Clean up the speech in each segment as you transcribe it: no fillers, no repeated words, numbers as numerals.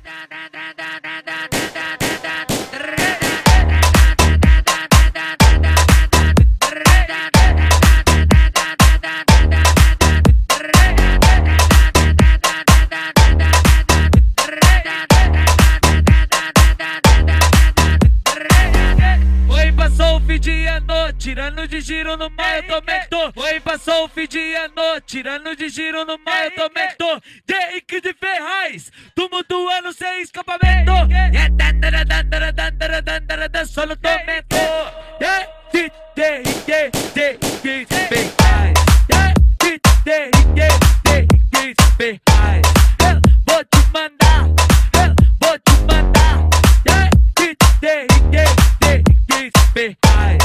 Tirando de giro no mar, eu também tô. Oi, passou o fim de ano. Tirando de giro no mar, eu também tô. Henrique de Ferraz, tumultuando sem escapamento. Só no tormento. Henrique de Ferraz. Henrique de Ferraz. Vou te mandar. Vou te mandar. Henrique de Ferraz.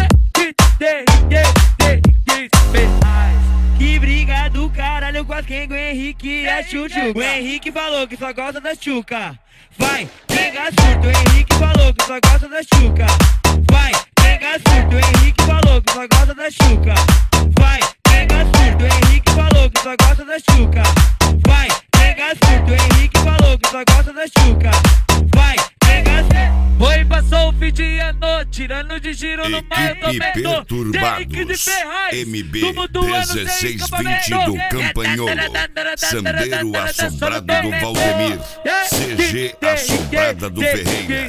Que briga do caralho, quase quem o Henrique é chuchu. O Henrique falou que só gosta da chuca. Vai, pega surto, o Henrique falou que só gosta da chuca. Vai, pega surto, o Henrique falou que só gosta da chuca. Vai, pega surto, o Henrique falou que só gosta da chuca. Vai, pega surto, o Henrique falou que só gosta da chuca. Vai, pega surto. Foi, passou o fim de ano, tirando de giro no mar, eu também tô. Henrique de Ferraz, MB 1620 do Campanholo, Sambeiro assombrado do Valdemir, CG assombrada do Ferreira.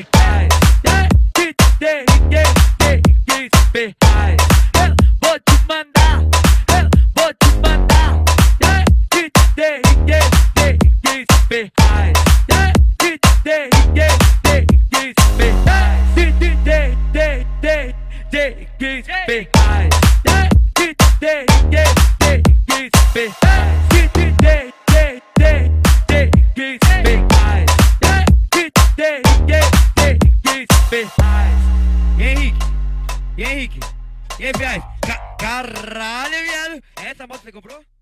Vou te mandar, vou te mandar. E Henrique? E aí, viado? Caralho, viado! Essa moto você comprou?